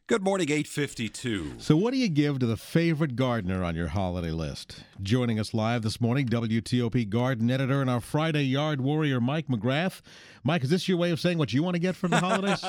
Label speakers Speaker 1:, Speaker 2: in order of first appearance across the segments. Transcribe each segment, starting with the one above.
Speaker 1: Good morning, 8:52.
Speaker 2: So what do you give to the favorite gardener on your holiday list? Joining us live this morning, WTOP garden editor and our Friday yard warrior, Mike McGrath. Mike, is this your way of saying what you want to get for the holidays?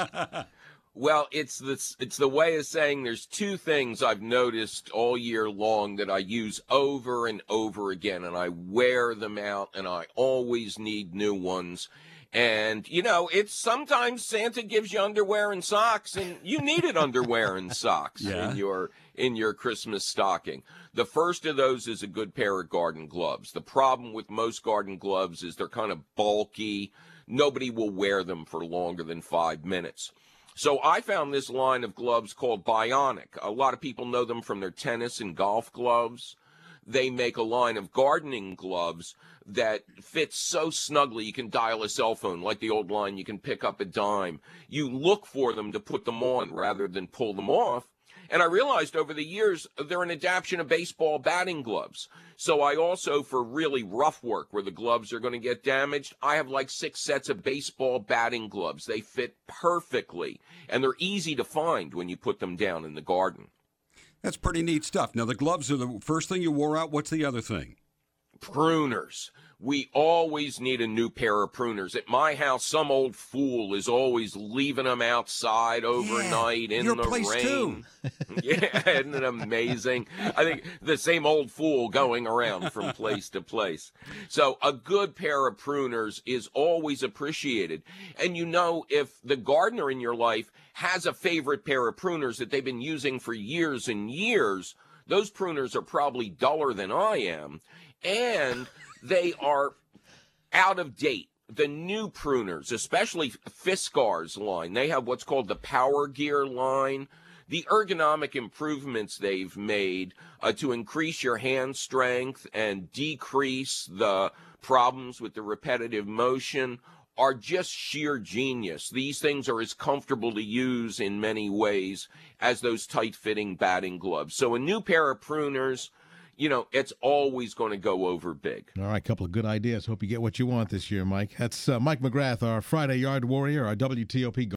Speaker 3: Well, it's the way of saying there's two things I've noticed all year long that I use over and over again, and I wear them out, and I always need new ones. And, it's sometimes Santa gives you underwear and socks, and you needed underwear and socks
Speaker 1: Yeah.
Speaker 3: in your Christmas stocking. The first of those is a good pair of garden gloves. The problem with most garden gloves is they're kind of bulky. Nobody will wear them for longer than 5 minutes. So I found this line of gloves called Bionic. A lot of people know them from their tennis and golf gloves. They make a line of gardening gloves that fits so snugly you can dial a cell phone, like the old line, you can pick up a dime. You look for them to put them on rather than pull them off. And I realized over the years, they're an adaptation of baseball batting gloves. So I also, for really rough work where the gloves are going to get damaged, I have like 6 sets of baseball batting gloves. They fit perfectly, and they're easy to find when you put them down in the garden.
Speaker 1: That's pretty neat stuff. Now, the gloves are the first thing you wore out. What's the other thing?
Speaker 3: Pruners. We always need a new pair of pruners. At my house, some old fool is always leaving them outside overnight in
Speaker 1: your
Speaker 3: the
Speaker 1: place
Speaker 3: rain.
Speaker 1: too.
Speaker 3: Yeah, isn't it amazing? I think the same old fool going around from place to place. So a good pair of pruners is always appreciated. And if the gardener in your life has a favorite pair of pruners that they've been using for years and years, those pruners are probably duller than I am. And they are out of date. The new pruners, especially Fiskars line, they have what's called the Power Gear line. The ergonomic improvements they've made to increase your hand strength and decrease the problems with the repetitive motion are just sheer genius. These things are as comfortable to use in many ways as those tight-fitting batting gloves. So a new pair of pruners, it's always going to go over big.
Speaker 2: All right, couple of good ideas. Hope you get what you want this year, Mike. That's Mike McGrath, our Friday yard warrior, our WTOP